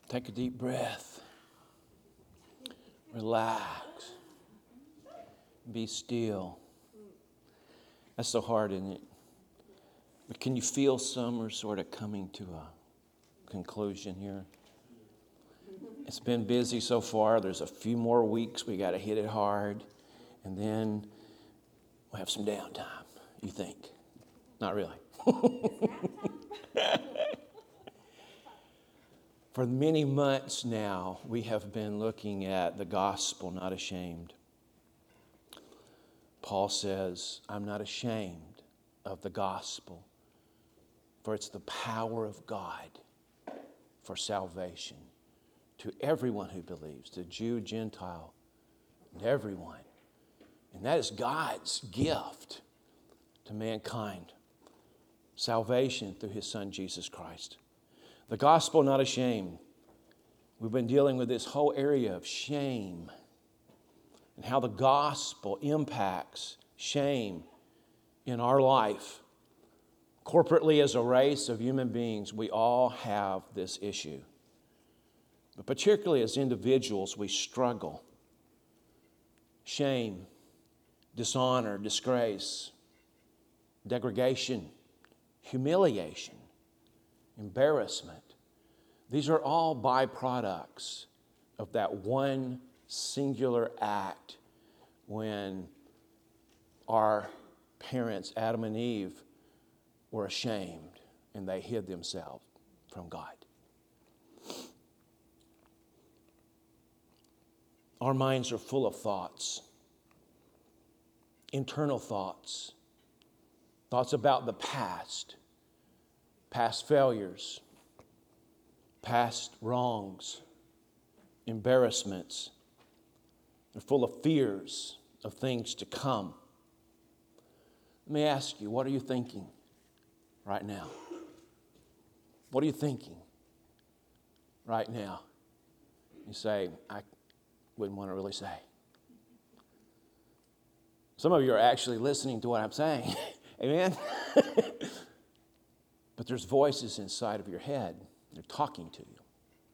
Take a deep breath. Relax. Be still. That's so hard, isn't it? But can you feel summer sort of coming to a conclusion here? It's been busy so far. There's a few more weeks. We got to hit it hard. And then we'll have some downtime, you think? Not really. For many months now, we have been looking at the gospel, not ashamed. Paul says, I'm not ashamed of the gospel, for it's the power of God for salvation to everyone who believes, to Jew, Gentile, and everyone. And that is God's gift to mankind, salvation through His Son, Jesus Christ. The gospel, not ashamed. We've been dealing with this whole area of shame and how the gospel impacts shame in our life. Corporately, as a race of human beings, we all have this issue. But particularly as individuals, we struggle. Shame, dishonor, disgrace, degradation, humiliation, embarrassment. These are all byproducts of that one singular act when our parents, Adam and Eve, were ashamed and they hid themselves from God. Our minds are full of thoughts, internal thoughts, thoughts about the past failures, past wrongs, embarrassments. They're full of fears of things to come. Let me ask you, what are you thinking right now? What are you thinking right now? You say, I wouldn't want to really say. Some of you are actually listening to what I'm saying. Amen? But there's voices inside of your head. They're talking to you.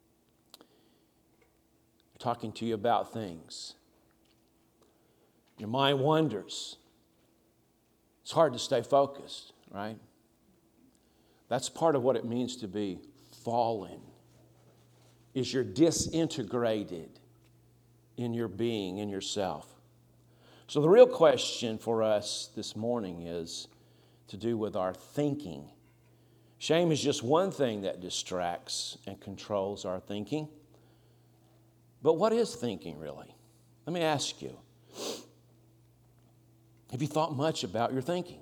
They're talking to you about things. Your mind wanders. It's hard to stay focused, right? That's part of what it means to be fallen, is you're disintegrated in your being, in yourself. So the real question for us this morning is to do with our thinking. Shame is just one thing that distracts and controls our thinking. But what is thinking really? Let me ask you. Have you thought much about your thinking?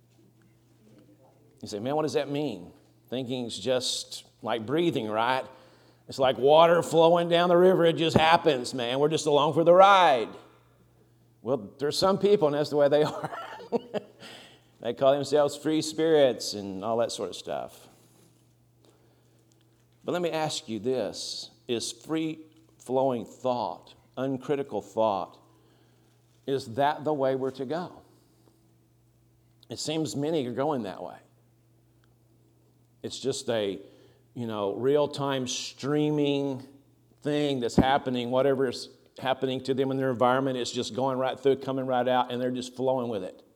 You say, man, what does that mean? Thinking's just like breathing, right? It's like water flowing down the river. It just happens, man. We're just along for the ride. Well, there's some people, and that's the way they are. They call themselves free spirits and all that sort of stuff. But let me ask you this. Is free-flowing thought, uncritical thought, is that the way we're to go? It seems many are going that way. It's just a, real-time streaming thing that's happening. Whatever is happening to them in their environment, it's just going right through, coming right out, and they're just flowing with it.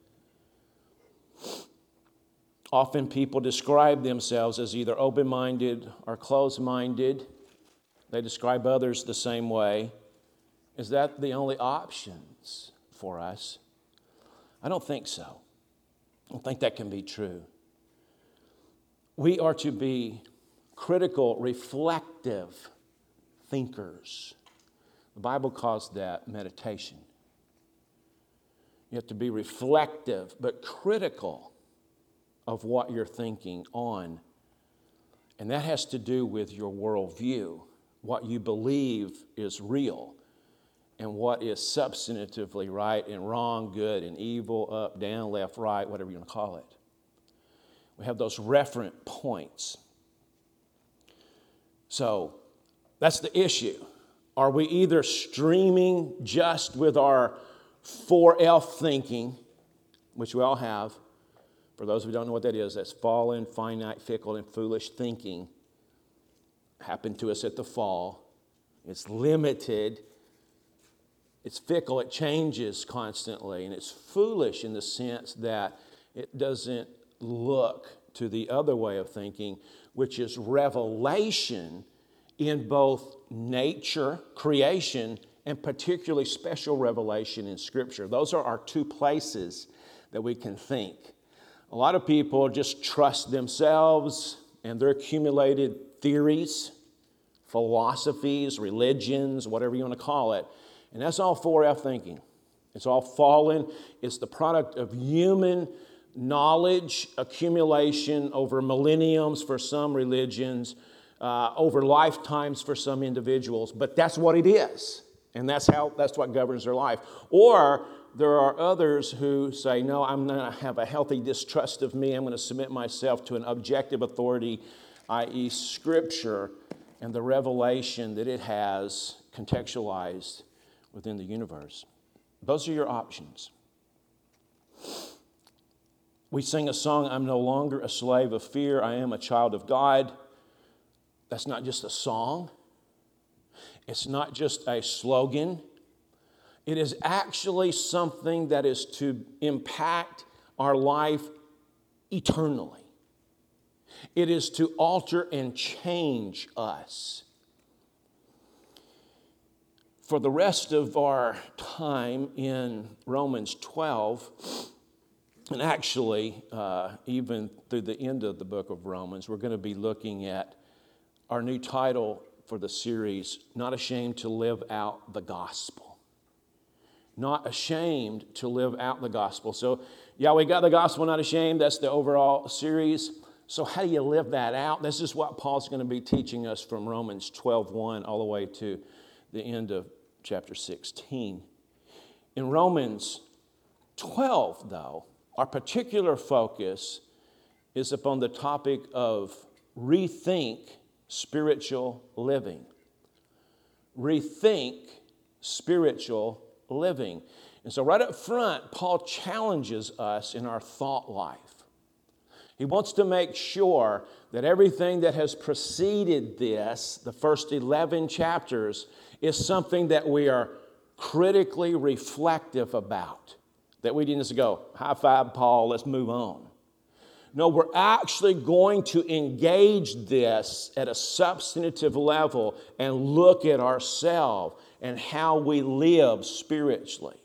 Often people describe themselves as either open-minded or closed-minded. They describe others the same way. Is that the only options for us? I don't think so. I don't think that can be true. We are to be critical, reflective thinkers. The Bible calls that meditation. You have to be reflective, but critical of what you're thinking on. And that has to do with your worldview, what you believe is real, and what is substantively right and wrong, good and evil, up, down, left, right, whatever you want to call it. We have those referent points. So that's the issue. Are we either streaming just with our 4F thinking, which we all have? For those who don't know what that is, that's fallen, finite, fickle, and foolish thinking. happened to us at the fall. It's limited. It's fickle. It changes constantly. And it's foolish in the sense that it doesn't look to the other way of thinking, which is revelation in both nature, creation, and particularly special revelation in Scripture. Those are our two places that we can think. A lot of people just trust themselves and their accumulated theories, philosophies, religions, whatever you want to call it. And that's all 4F thinking. It's all fallen. It's the product of human knowledge accumulation over millenniums for some religions, over lifetimes for some individuals. But that's what it is. And that's what governs their life. Or there are others who say, no, I'm going to have a healthy distrust of me. I'm going to submit myself to an objective authority, i.e. Scripture, and the revelation that it has contextualized within the universe. Those are your options. We sing a song, I'm no longer a slave of fear, I am a child of God. That's not just a song. It's not just a slogan. It is actually something that is to impact our life eternally. It is to alter and change us. For the rest of our time in Romans 12, and actually even through the end of the book of Romans, we're going to be looking at our new title for the series, Not Ashamed to Live Out the Gospel. Not ashamed to live out the gospel. So, yeah, we got the gospel, not ashamed. That's the overall series. So how do you live that out? This is what Paul's going to be teaching us from Romans 12:1 all the way to the end of chapter 16. In Romans 12, though, our particular focus is upon the topic of rethink spiritual living. Rethink spiritual living. And so right up front, Paul challenges us in our thought life. He wants to make sure that everything that has preceded this, the first 11 chapters, is something that we are critically reflective about. That we didn't just go, high five, Paul, let's move on. No, we're actually going to engage this at a substantive level and look at ourselves and how we live spiritually.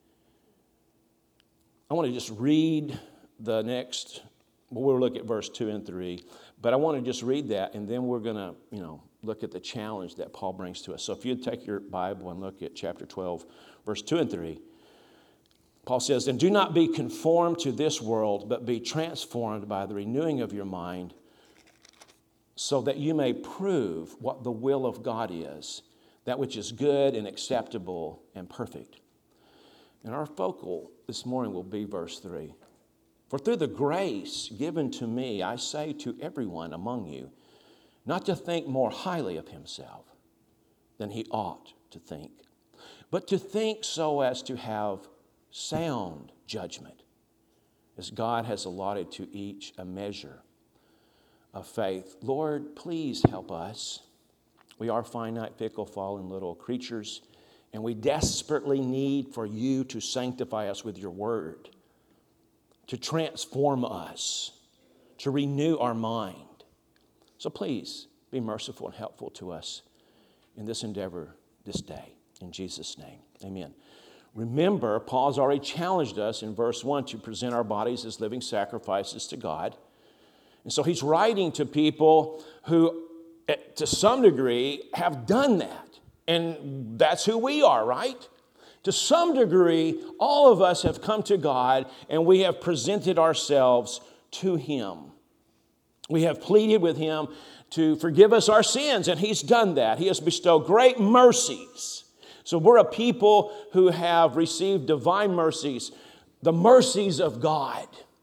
I want to just read the next, we'll look at verse 2 and 3, but I want to just read that, and then we're going to, look at the challenge that Paul brings to us. So if you'd take your Bible and look at chapter 12, verse 2 and 3, Paul says, "And do not be conformed to this world, but be transformed by the renewing of your mind, so that you may prove what the will of God is, that which is good and acceptable and perfect." And our focal this morning will be verse 3. "For through the grace given to me, I say to everyone among you, not to think more highly of himself than he ought to think, but to think so as to have sound judgment, as God has allotted to each a measure of faith." Lord, please help us. We are finite, fickle, fallen little creatures, and we desperately need for you to sanctify us with your word, to transform us, to renew our mind. So please be merciful and helpful to us in this endeavor this day. In Jesus' name, amen. Remember, Paul's already challenged us in verse 1 to present our bodies as living sacrifices to God. And so he's writing to people who, to some degree, have done that. And that's who we are, right? To some degree, all of us have come to God and we have presented ourselves to Him. We have pleaded with Him to forgive us our sins, and He's done that. He has bestowed great mercies. So we're a people who have received divine mercies, the mercies of God.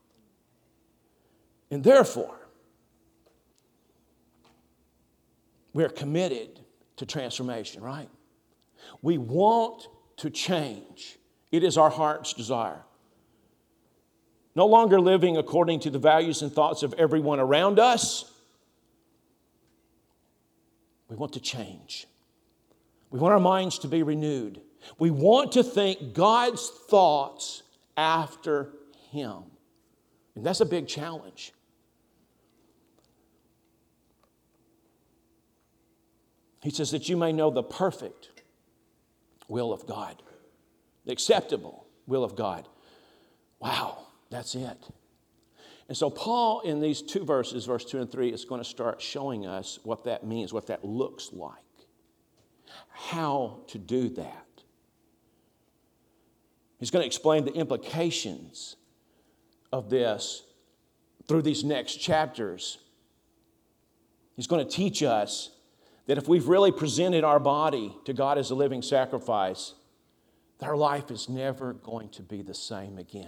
And therefore, we are committed to transformation, right? We want to change. It is our heart's desire. No longer living according to the values and thoughts of everyone around us, We want to change. We want our minds to be renewed. We want to think God's thoughts after Him. And that's a big challenge. He says that you may know the perfect will of God, the acceptable will of God. Wow, that's it. And so Paul, in these two verses, verse 2 and 3, is going to start showing us what that means, what that looks like, how to do that. He's going to explain the implications of this through these next chapters. He's going to teach us that if we've really presented our body to God as a living sacrifice, that our life is never going to be the same again.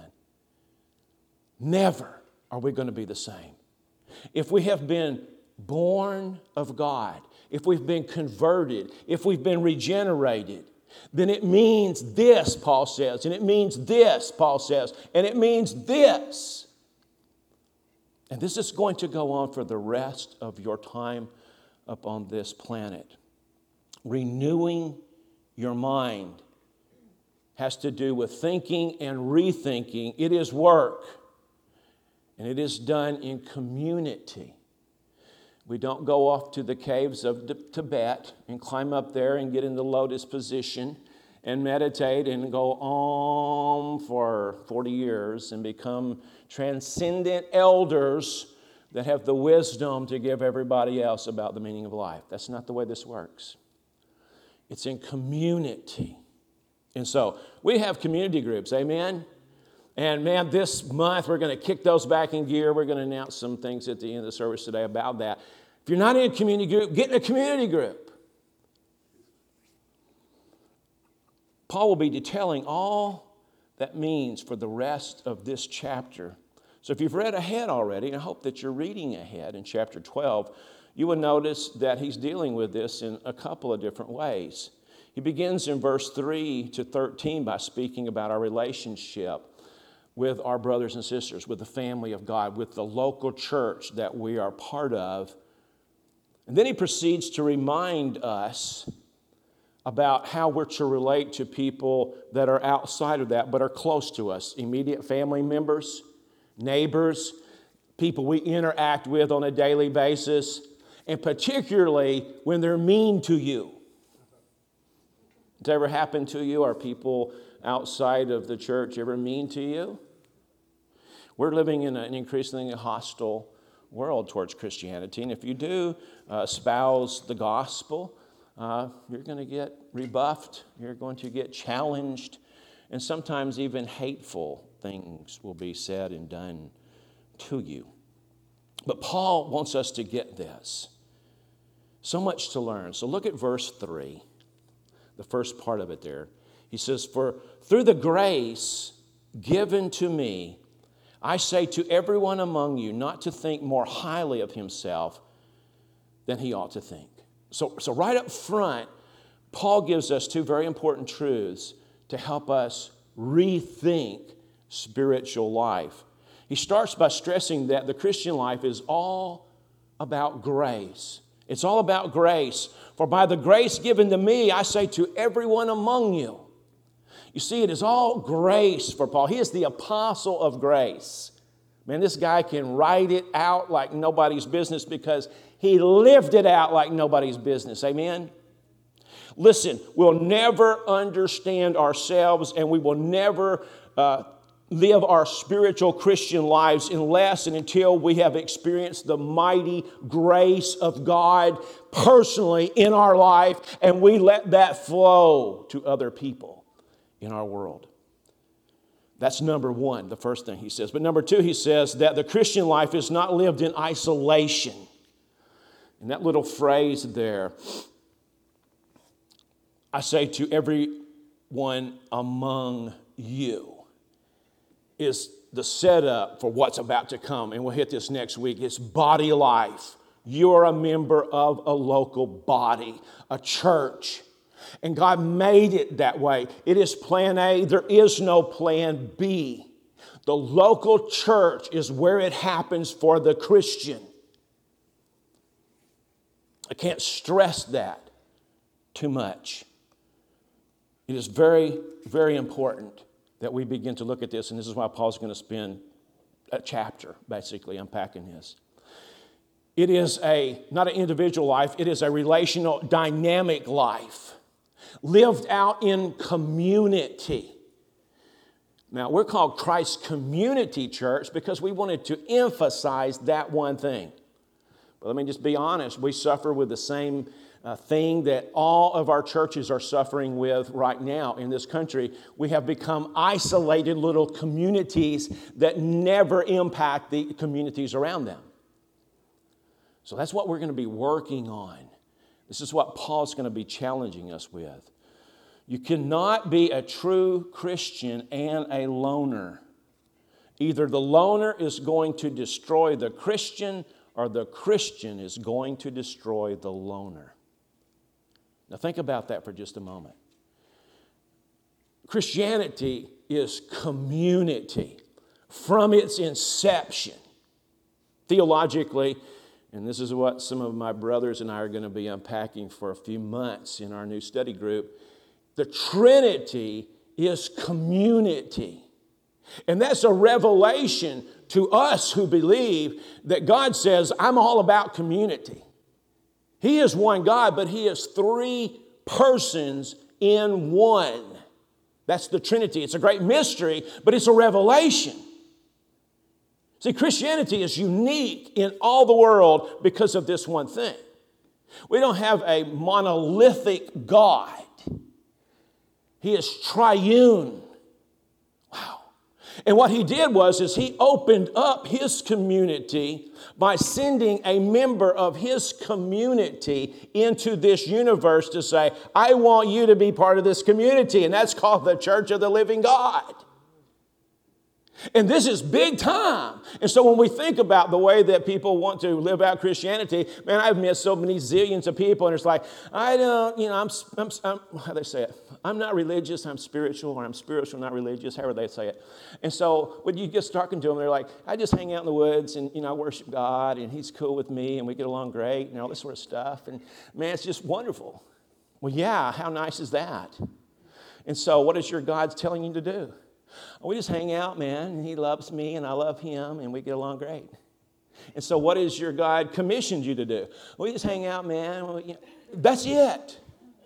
Never are we going to be the same. If we have been born of God, if we've been converted, if we've been regenerated, then it means this, Paul says, and it means this, Paul says, and it means this. And this is going to go on for the rest of your time upon this planet. Renewing your mind has to do with thinking and rethinking. It is work, and it is done in community. We don't go off to the caves of Tibet and climb up there and get in the lotus position and meditate and go on for 40 years and become transcendent elders that have the wisdom to give everybody else about the meaning of life. That's not the way this works. It's in community. And so we have community groups, amen? And man, this month we're going to kick those back in gear. We're going to announce some things at the end of the service today about that. If you're not in a community group, get in a community group. Paul will be detailing all that means for the rest of this chapter. So if you've read ahead already, and I hope that you're reading ahead in chapter 12, you will notice that he's dealing with this in a couple of different ways. He begins in verse 3 to 13 by speaking about our relationship with our brothers and sisters, with the family of God, with the local church that we are part of. And then he proceeds to remind us about how we're to relate to people that are outside of that but are close to us, immediate family members, neighbors, people we interact with on a daily basis, and particularly when they're mean to you. Does it ever happen to you? Are people outside of the church ever mean to you? We're living in an increasingly hostile world towards Christianity, and if you do espouse the gospel, you're going to get rebuffed, you're going to get challenged, and sometimes even hateful things will be said and done to you. But Paul wants us to get this. So much to learn. So look at verse 3, the first part of it there. He says, "For through the grace given to me, I say to everyone among you not to think more highly of himself than he ought to think." So right up front, Paul gives us two very important truths to help us rethink spiritual life. He starts by stressing that the Christian life is all about grace. It's all about grace. "For by the grace given to me, I say to everyone among you." You see, it is all grace for Paul. He is the apostle of grace. Man, this guy can write it out like nobody's business because he lived it out like nobody's business. Amen? Listen, we'll never understand ourselves and we will never live our spiritual Christian lives unless and until we have experienced the mighty grace of God personally in our life and we let that flow to other people in our world. That's number one, the first thing he says. But number two, he says that the Christian life is not lived in isolation. And that little phrase there, I say to everyone among you, is the setup for what's about to come. And we'll hit this next week. It's body life. You're a member of a local body, a church. And God made it that way. It is plan A. There is no plan B. The local church is where it happens for the Christian. I can't stress that too much. It is very, very important that we begin to look at this, and this is why Paul's going to spend a chapter basically unpacking this. It is not an individual life, it is a relational, dynamic life lived out in community. Now, we're called Christ Community Church because we wanted to emphasize that one thing. But let me just be honest, we suffer with the same thing that all of our churches are suffering with right now in this country. We have become isolated little communities that never impact the communities around them. So that's what we're going to be working on. This is what Paul's going to be challenging us with. You cannot be a true Christian and a loner. Either the loner is going to destroy the Christian, or the Christian is going to destroy the loner. Now think about that for just a moment. Christianity is community from its inception. Theologically, and this is what some of my brothers and I are going to be unpacking for a few months in our new study group, the Trinity is community. And that's a revelation to us who believe that God says, I'm all about community. He is one God, but He is three persons in one. That's the Trinity. It's a great mystery, but it's a revelation. See, Christianity is unique in all the world because of this one thing. We don't have a monolithic God. He is triune. Wow. And what He did is He opened up His community by sending a member of His community into this universe to say, I want you to be part of this community. And that's called the Church of the Living God. And this is big time. And so when we think about the way that people want to live out Christianity, man, I've met so many zillions of people, and it's like, I don't, I'm how they say it? I'm not religious, I'm spiritual, or I'm spiritual, not religious, however they say it. And so when you get talking to them, they're like, I just hang out in the woods, and, I worship God, and He's cool with me, and we get along great, and all this sort of stuff. And, man, it's just wonderful. Well, yeah, how nice is that? And so what is your God telling you to do? We just hang out, man, and He loves me, and I love Him, and we get along great. And so what is your God commissioned you to do? We just hang out, man. That's it.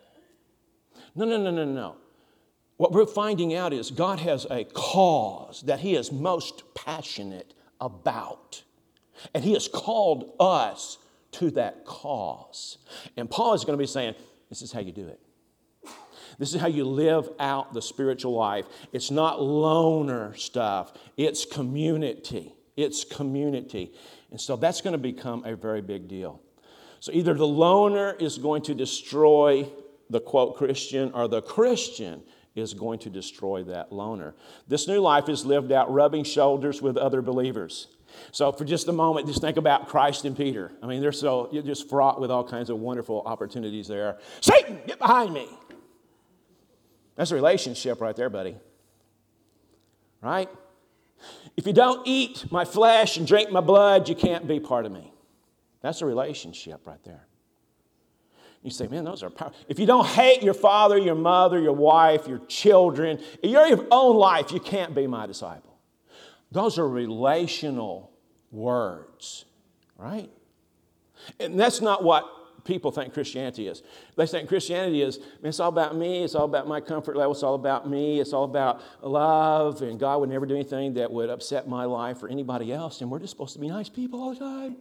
No. What we're finding out is God has a cause that He is most passionate about. And He has called us to that cause. And Paul is going to be saying, this is how you do it. This is how you live out the spiritual life. It's not loner stuff. It's community. It's community. And so that's going to become a very big deal. So either the loner is going to destroy the, quote, Christian, or the Christian is going to destroy that loner. This new life is lived out rubbing shoulders with other believers. So for just a moment, just think about Christ and Peter. I mean, you're just fraught with all kinds of wonderful opportunities there. Satan, get behind me. That's a relationship right there, buddy. Right? If you don't eat my flesh and drink my blood, you can't be part of me. That's a relationship right there. You say, man, those are powerful. If you don't hate your father, your mother, your wife, your children, your own life, you can't be my disciple. Those are relational words, right? And that's not what people think Christianity is. They think Christianity is, man, it's all about me, it's all about my comfort level, it's all about me, it's all about love, and God would never do anything that would upset my life or anybody else, and we're just supposed to be nice people all the time.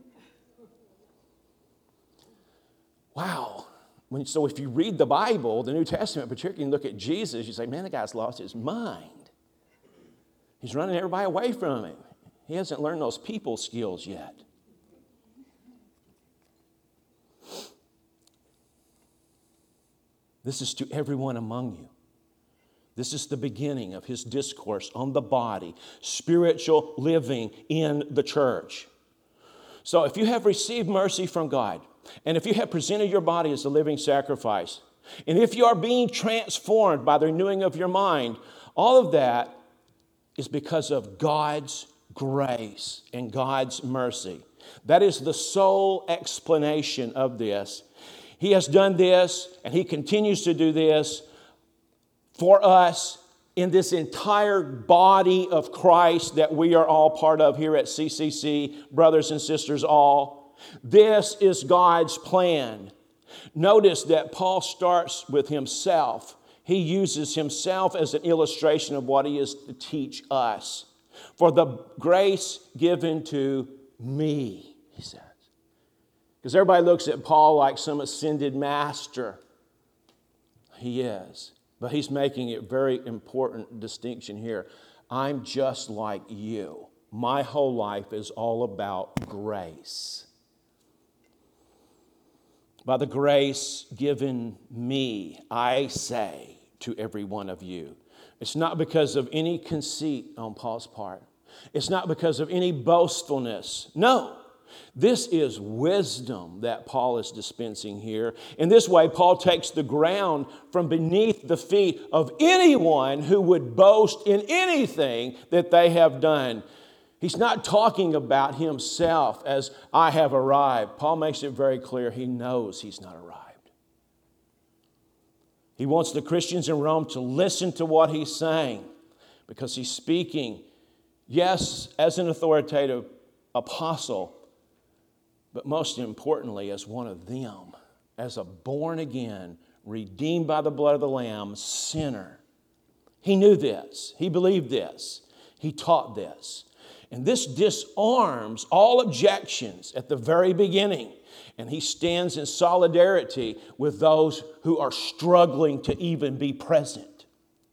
Wow. So if you read the Bible, the New Testament, particularly, and look at Jesus, you say, man, the guy's lost his mind. He's running everybody away from him. He hasn't learned those people skills yet. This is to everyone among you. This is the beginning of his discourse on the body, spiritual living in the church. So if you have received mercy from God, and if you have presented your body as a living sacrifice, and if you are being transformed by the renewing of your mind, all of that is because of God's grace and God's mercy. That is the sole explanation of this. He has done this, and He continues to do this for us in this entire body of Christ that we are all part of here at CCC, brothers and sisters all. This is God's plan. Notice that Paul starts with himself. He uses himself as an illustration of what he is to teach us. For the grace given to me, he says. Because everybody looks at Paul like some ascended master. He is. But he's making a very important distinction here. I'm just like you. My whole life is all about grace. By the grace given me, I say to every one of you. It's not because of any conceit on Paul's part. It's not because of any boastfulness. No. This is wisdom that Paul is dispensing here. In this way, Paul takes the ground from beneath the feet of anyone who would boast in anything that they have done. He's not talking about himself as I have arrived. Paul makes it very clear he knows he's not arrived. He wants the Christians in Rome to listen to what he's saying because he's speaking, yes, as an authoritative apostle, but most importantly, as one of them, as a born-again, redeemed by the blood of the Lamb, sinner. He knew this. He believed this. He taught this. And this disarms all objections at the very beginning. And he stands in solidarity with those who are struggling to even be present.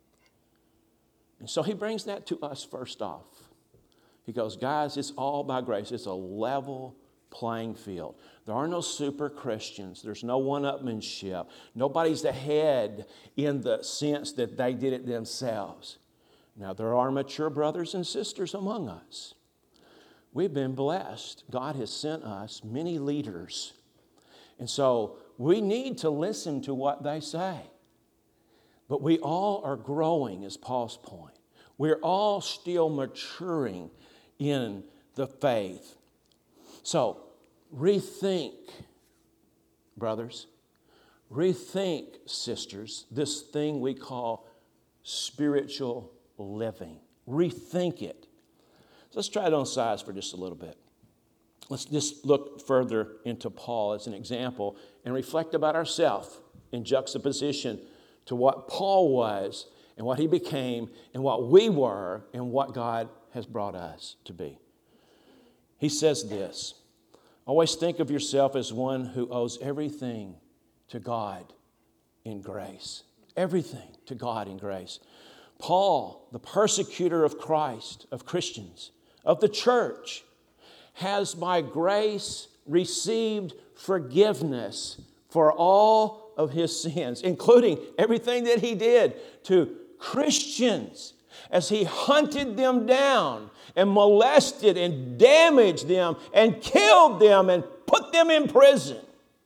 And so he brings that to us first off. He goes, guys, it's all by grace. It's a level playing field. There are no super Christians. There's no one-upmanship. Nobody's ahead in the sense that they did it themselves. Now, there are mature brothers and sisters among us. We've been blessed. God has sent us many leaders. And so we need to listen to what they say. But we all are growing, is Paul's point. We're all still maturing in the faith. So, rethink, brothers, rethink, sisters, this thing we call spiritual living. Rethink it. So let's try it on size for just a little bit. Let's just look further into Paul as an example and reflect about ourselves in juxtaposition to what Paul was and what he became and what we were and what God has brought us to be. He says this, always think of yourself as one who owes everything to God in grace. Everything to God in grace. Paul, the persecutor of Christ, of Christians, of the church, has by grace received forgiveness for all of his sins, including everything that he did to Christians as he hunted them down and molested and damaged them and killed them and put them in prison.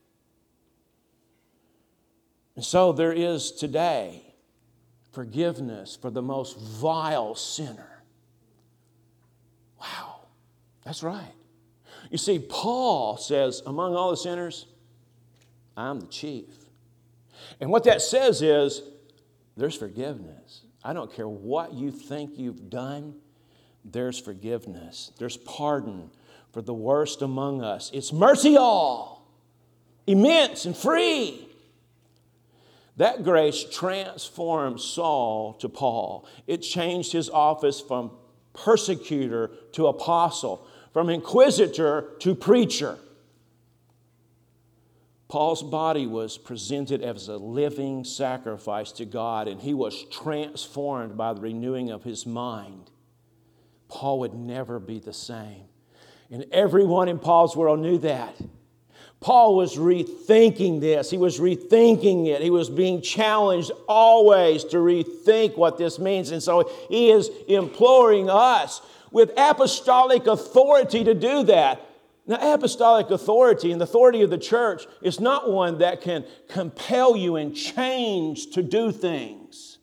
And so there is today forgiveness for the most vile sinner. Wow, that's right. You see, Paul says, among all the sinners, I'm the chief. And what that says is, there's forgiveness. I don't care what you think you've done, there's forgiveness. There's pardon for the worst among us. It's mercy all, immense and free. That grace transformed Saul to Paul. It changed his office from persecutor to apostle, from inquisitor to preacher. Paul's body was presented as a living sacrifice to God, and he was transformed by the renewing of his mind. Paul would never be the same. And everyone in Paul's world knew that. Paul was rethinking this. He was rethinking it. He was being challenged always to rethink what this means. And so he is imploring us with apostolic authority to do that. Now, apostolic authority and the authority of the church is not one that can compel you and change to do things.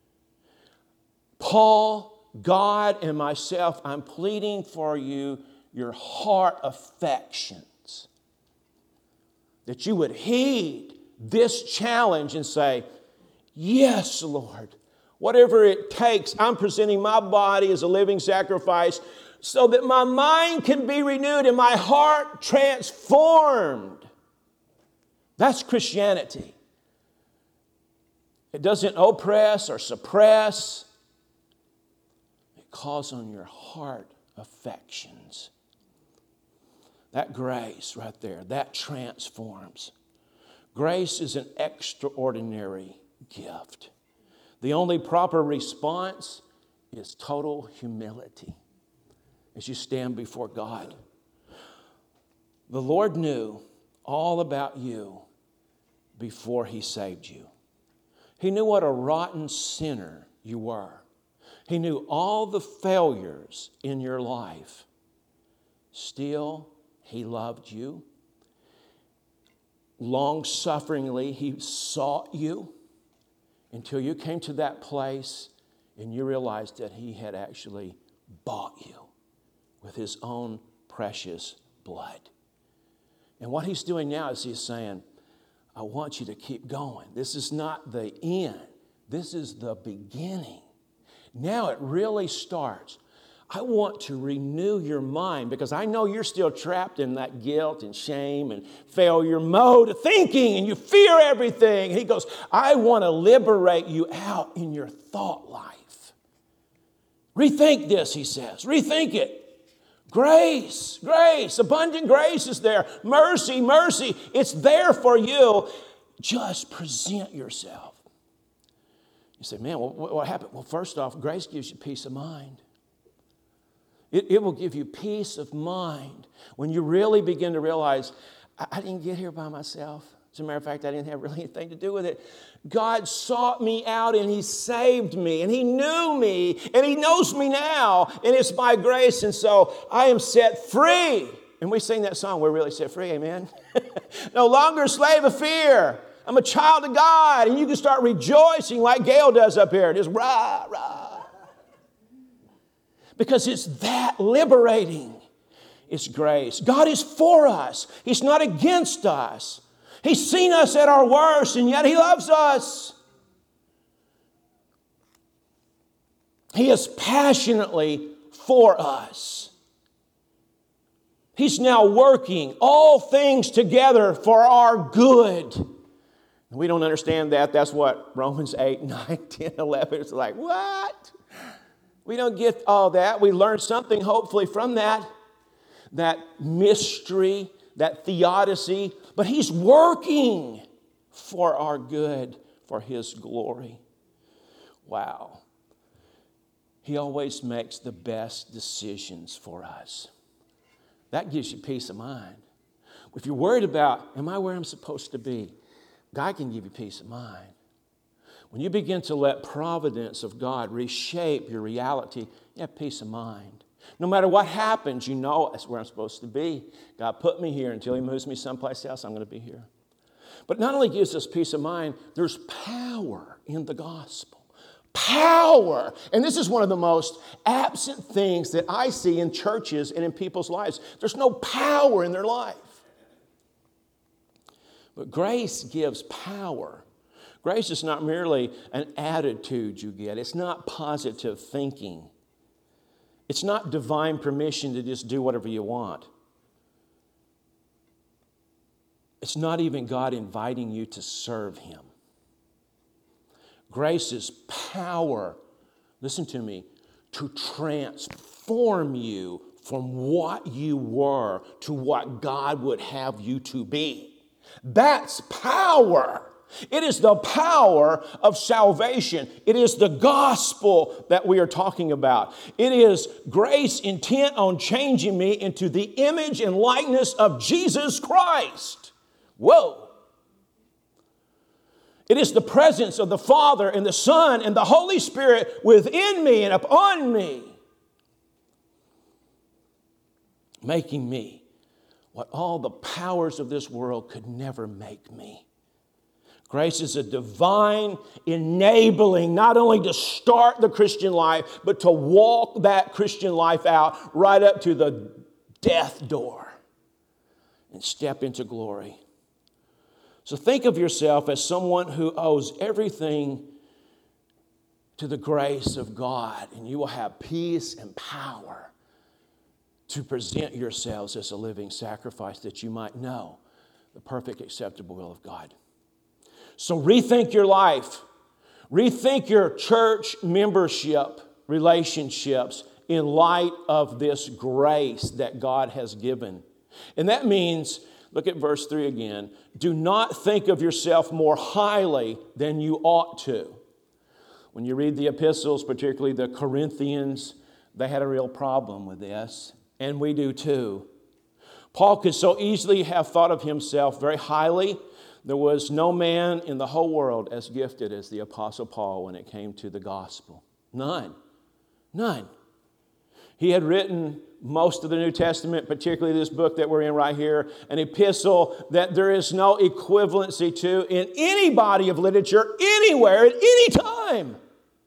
Paul, God, and myself, I'm pleading for you, your heart affections. That you would heed this challenge and say, yes, Lord, whatever it takes, I'm presenting my body as a living sacrifice so that my mind can be renewed and my heart transformed. That's Christianity. It doesn't oppress or suppress. It calls on your heart affections. That grace right there, that transforms. Grace is an extraordinary gift. The only proper response is total humility as you stand before God. The Lord knew all about you before He saved you. He knew what a rotten sinner you were. He knew all the failures in your life. Still, He loved you. Long-sufferingly, He sought you until you came to that place and you realized that He had actually bought you with His own precious blood. And what He's doing now is He's saying, I want you to keep going. This is not the end. This is the beginning. Now it really starts. I want to renew your mind because I know you're still trapped in that guilt and shame and failure mode of thinking and you fear everything. And He goes, I want to liberate you out in your thought life. Rethink this, He says. Rethink it. Grace, grace, abundant grace is there. Mercy, mercy, it's there for you. Just present yourself. You say, man, what happened? Well, first off, grace gives you peace of mind. It will give you peace of mind when you really begin to realize, I didn't get here by myself. As a matter of fact, I didn't have really anything to do with it. God sought me out and He saved me and He knew me and He knows me now and it's by grace and so I am set free. And we sing that song, we're really set free, amen? No longer a slave of fear. I'm a child of God and you can start rejoicing like Gail does up here. Just rah, rah. Because it's that liberating. It's grace. God is for us. He's not against us. He's seen us at our worst, and yet He loves us. He is passionately for us. He's now working all things together for our good. We don't understand that. That's what Romans 8, 9, 10, 11 is like. What? We don't get all that. We learn something, hopefully, from that mystery, that theodicy. But He's working for our good, for His glory. Wow. He always makes the best decisions for us. That gives you peace of mind. If you're worried about, am I where I'm supposed to be? God can give you peace of mind. When you begin to let providence of God reshape your reality, you have peace of mind. No matter what happens, you know that's where I'm supposed to be. God put me here. Until He moves me someplace else, I'm going to be here. But not only gives us peace of mind, there's power in the gospel. Power. And this is one of the most absent things that I see in churches and in people's lives. There's no power in their life. But grace gives power. Grace is not merely an attitude you get. It's not positive thinking. It's not divine permission to just do whatever you want. It's not even God inviting you to serve Him. Grace is power, listen to me, to transform you from what you were to what God would have you to be. That's power. It is the power of salvation. It is the gospel that we are talking about. It is grace intent on changing me into the image and likeness of Jesus Christ. Whoa. It is the presence of the Father and the Son and the Holy Spirit within me and upon me, making me what all the powers of this world could never make me. Grace is a divine enabling, not only to start the Christian life, but to walk that Christian life out right up to the death door and step into glory. So think of yourself as someone who owes everything to the grace of God, and you will have peace and power to present yourselves as a living sacrifice that you might know the perfect, acceptable will of God. So rethink your life. Rethink your church membership relationships in light of this grace that God has given. And that means, look at verse 3 again, do not think of yourself more highly than you ought to. When you read the epistles, particularly the Corinthians, they had a real problem with this, and we do too. Paul could so easily have thought of himself very highly. There was no man in the whole world as gifted as the Apostle Paul when it came to the gospel. None. None. He had written most of the New Testament, particularly this book that we're in right here, an epistle that there is no equivalency to in any body of literature, anywhere, at any time.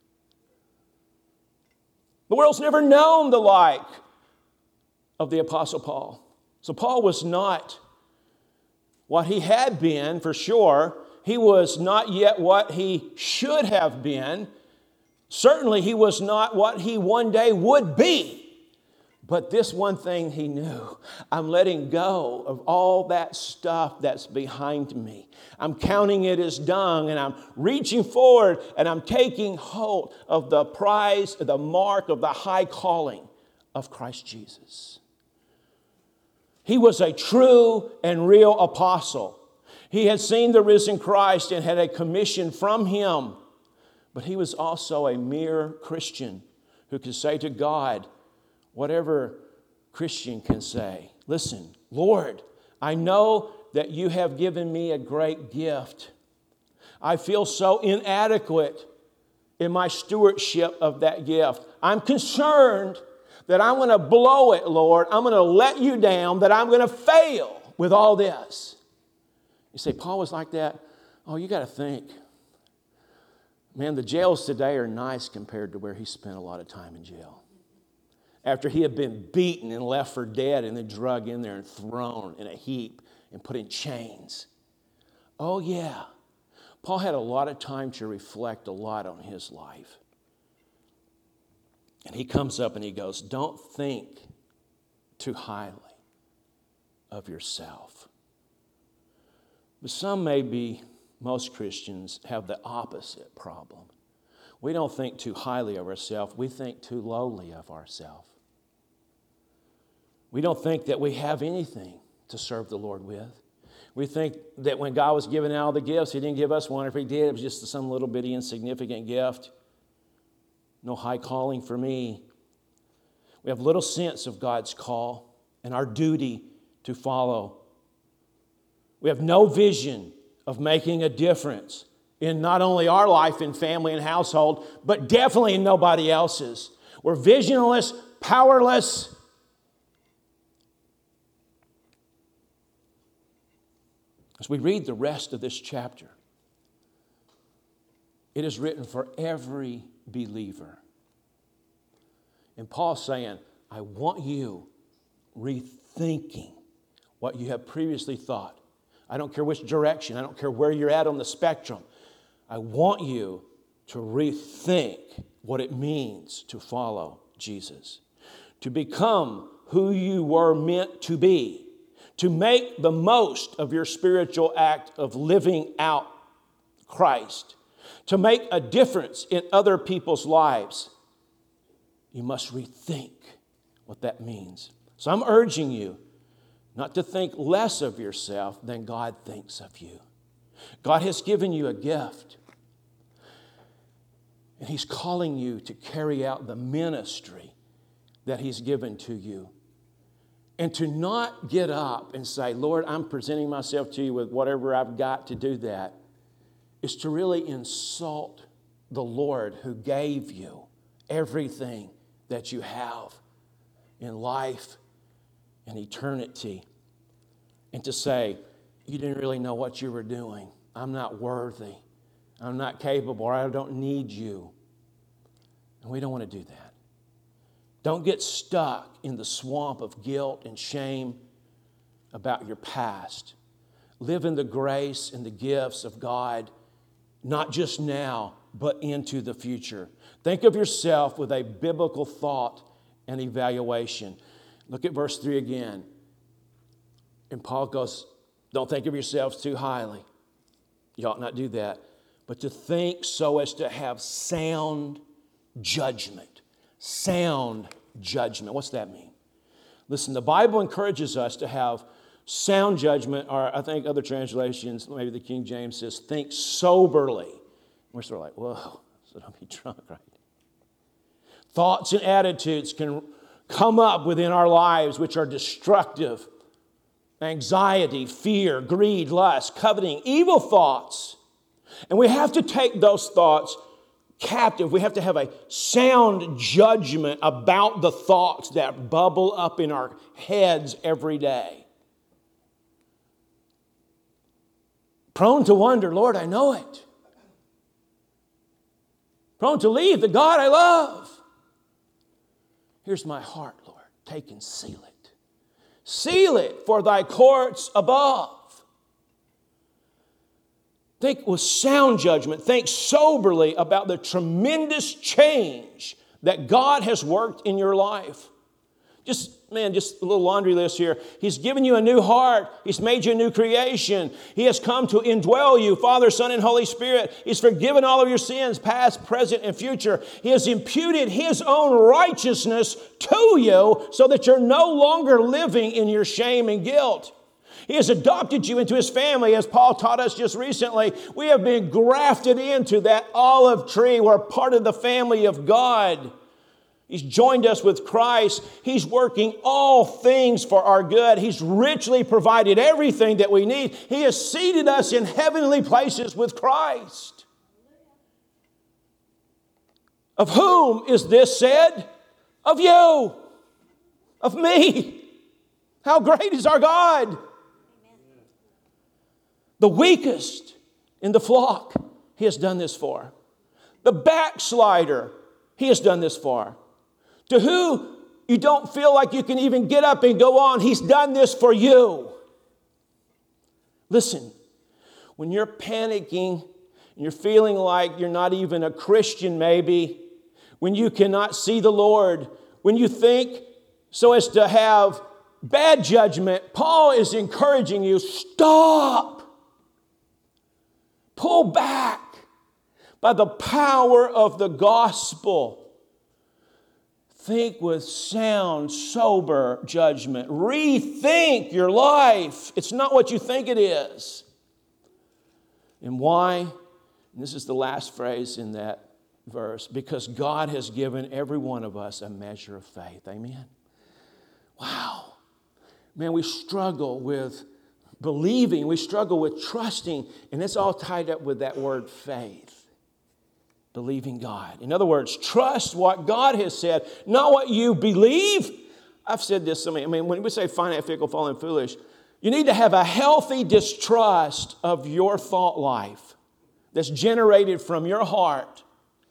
The world's never known the like of the Apostle Paul. So Paul was not what he had been, for sure. He was not yet what he should have been. Certainly he was not what he one day would be. But this one thing he knew, I'm letting go of all that stuff that's behind me. I'm counting it as dung, and I'm reaching forward, and I'm taking hold of the prize, the mark of the high calling of Christ Jesus. He was a true and real apostle. He had seen the risen Christ and had a commission from him. But he was also a mere Christian who could say to God, whatever Christian can say, listen, Lord, I know that you have given me a great gift. I feel so inadequate in my stewardship of that gift. I'm concerned that I'm going to blow it, Lord. I'm going to let you down, that I'm going to fail with all this. You say, Paul was like that? Oh, you got to think. Man, the jails today are nice compared to where he spent a lot of time in jail. After he had been beaten and left for dead and then drug in there and thrown in a heap and put in chains. Oh, yeah. Paul had a lot of time to reflect a lot on his life. And he comes up and he goes, don't think too highly of yourself. But some, maybe most Christians, have the opposite problem. We don't think too highly of ourselves. We think too lowly of ourselves. We don't think that we have anything to serve the Lord with. We think that when God was giving out all the gifts, He didn't give us one. If He did, it was just some little bitty insignificant gift. No high calling for me. We have little sense of God's call and our duty to follow. We have no vision of making a difference in not only our life and family and household, but definitely in nobody else's. We're visionless, powerless. As we read the rest of this chapter, it is written for every believer. And Paul's saying, I want you rethinking what you have previously thought. I don't care which direction. I don't care where you're at on the spectrum. I want you to rethink what it means to follow Jesus, to become who you were meant to be, to make the most of your spiritual act of living out Christ, to make a difference in other people's lives. You must rethink what that means. So I'm urging you not to think less of yourself than God thinks of you. God has given you a gift. And He's calling you to carry out the ministry that He's given to you. And to not get up and say, Lord, I'm presenting myself to you with whatever I've got to do that, is to really insult the Lord who gave you everything that you have in life and eternity. And to say, you didn't really know what you were doing. I'm not worthy. I'm not capable. Or I don't need you. And we don't want to do that. Don't get stuck in the swamp of guilt and shame about your past. Live in the grace and the gifts of God, not just now, but into the future. Think of yourself with a biblical thought and evaluation. Look at verse 3 again. And Paul goes, don't think of yourselves too highly. You ought not do that. But to think so as to have sound judgment. Sound judgment. What's that mean? Listen, the Bible encourages us to have sound judgment, or I think other translations, maybe the King James says, think soberly. We're sort of like, whoa, so don't be drunk, right? Thoughts and attitudes can come up within our lives which are destructive. Anxiety, fear, greed, lust, coveting, evil thoughts. And we have to take those thoughts captive. We have to have a sound judgment about the thoughts that bubble up in our heads every day. Prone to wonder, Lord, I know it. Prone to leave the God I love. Here's my heart, Lord. Take and seal it. Seal it for thy courts above. Think with sound judgment. Think soberly about the tremendous change that God has worked in your life. Just a little laundry list here. He's given you a new heart. He's made you a new creation. He has come to indwell you, Father, Son, and Holy Spirit. He's forgiven all of your sins, past, present, and future. He has imputed His own righteousness to you so that you're no longer living in your shame and guilt. He has adopted you into His family, as Paul taught us just recently. We have been grafted into that olive tree. We're part of the family of God. He's joined us with Christ. He's working all things for our good. He's richly provided everything that we need. He has seated us in heavenly places with Christ. Of whom is this said? Of you. Of me. How great is our God? The weakest in the flock, He has done this for. The backslider, He has done this for. To who you don't feel like you can even get up and go on, He's done this for you. Listen, when you're panicking and you're feeling like you're not even a Christian maybe, when you cannot see the Lord, when you think so as to have bad judgment, Paul is encouraging you, stop. Pull back by the power of the gospel. Think with sound, sober judgment. Rethink your life. It's not what you think it is. And why? And this is the last phrase in that verse. Because God has given every one of us a measure of faith. Amen? Wow. Man, we struggle with believing. We struggle with trusting. And it's all tied up with that word faith. Believing God. In other words, trust what God has said, not what you believe. I've said this to me. When we say finite, fickle, fallen, foolish, you need to have a healthy distrust of your thought life that's generated from your heart.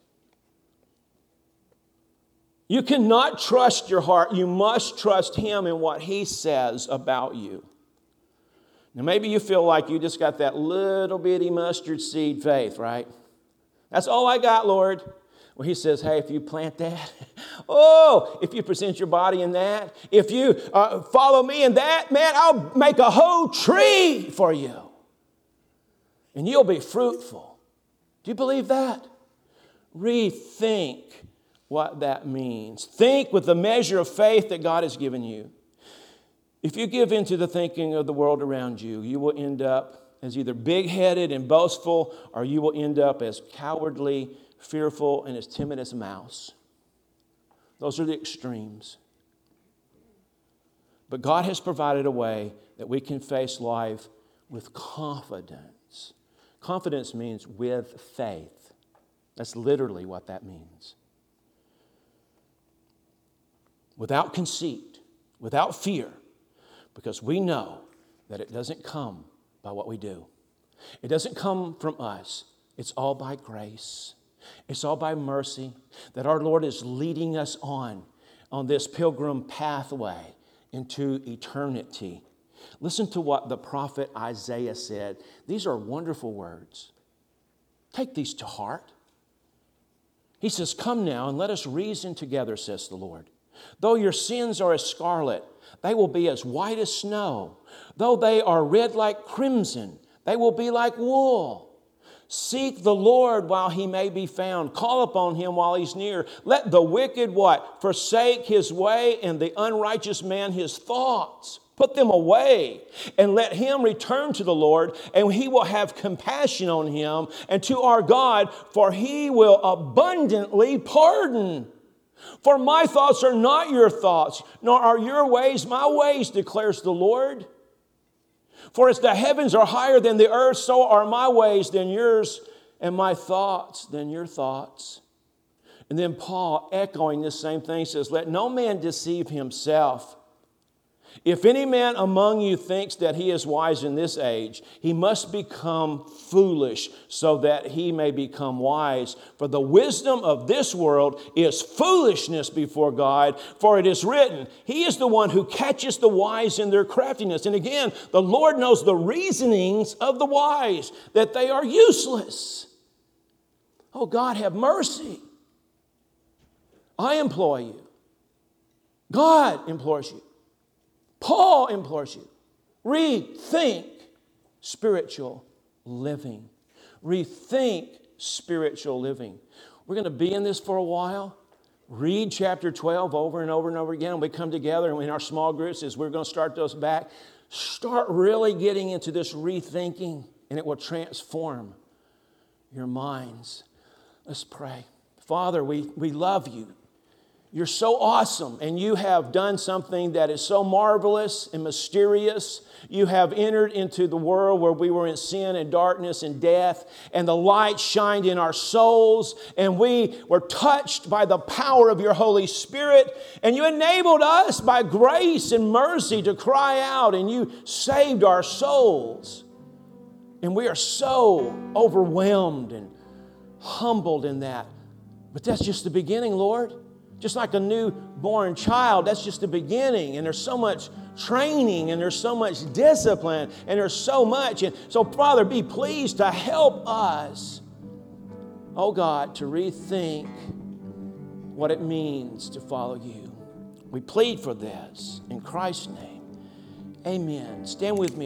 You cannot trust your heart. You must trust Him in what He says about you. Now, maybe you feel like you just got that little bitty mustard seed faith, right? That's all I got, Lord. Well, He says, hey, if you plant that, if you present your body in that, if you follow me in that, man, I'll make a whole tree for you. And you'll be fruitful. Do you believe that? Rethink what that means. Think with the measure of faith that God has given you. If you give in to the thinking of the world around you, you will end up as either big-headed and boastful, or you will end up as cowardly, fearful, and as timid as a mouse. Those are the extremes. But God has provided a way that we can face life with confidence. Confidence means with faith. That's literally what that means. Without conceit, without fear, because we know that it doesn't come by what we do. It doesn't come from us. It's all by grace. It's all by mercy that our Lord is leading us on. on this pilgrim pathway into eternity. Listen to what the prophet Isaiah said. These are wonderful words. Take these to heart. He says, "Come now and let us reason together, says the Lord. Though your sins are as scarlet, they will be as white as snow. Though they are red like crimson, they will be like wool. Seek the Lord while he may be found. Call upon him while he's near. Let the wicked what? Forsake his way, and the unrighteous man his thoughts. Put them away, and let him return to the Lord, and he will have compassion on him, and to our God, for he will abundantly pardon. For my thoughts are not your thoughts, nor are your ways my ways, declares the Lord. For as the heavens are higher than the earth, so are my ways than yours, and my thoughts than your thoughts." And then Paul, echoing this same thing, says, "Let no man deceive himself. If any man among you thinks that he is wise in this age, he must become foolish so that he may become wise. For the wisdom of this world is foolishness before God. For it is written, he is the one who catches the wise in their craftiness. And again, the Lord knows the reasonings of the wise, that they are useless." Oh, God, have mercy. I implore you. God implores you. Paul implores you, rethink spiritual living. Rethink spiritual living. We're going to be in this for a while. Read chapter 12 over and over and over again. We come together and in our small groups, as we're going to start those back, start really getting into this rethinking, and it will transform your minds. Let's pray. Father, we love you. You're so awesome, and you have done something that is so marvelous and mysterious. You have entered into the world where we were in sin and darkness and death, and the light shined in our souls, and we were touched by the power of your Holy Spirit, and you enabled us by grace and mercy to cry out, and you saved our souls. And we are so overwhelmed and humbled in that. But that's just the beginning, Lord. Just like a newborn child, that's just the beginning. And there's so much training, and there's so much discipline, and there's so much. And so, Father, be pleased to help us, oh God, to rethink what it means to follow you. We plead for this in Christ's name. Amen. Stand with me.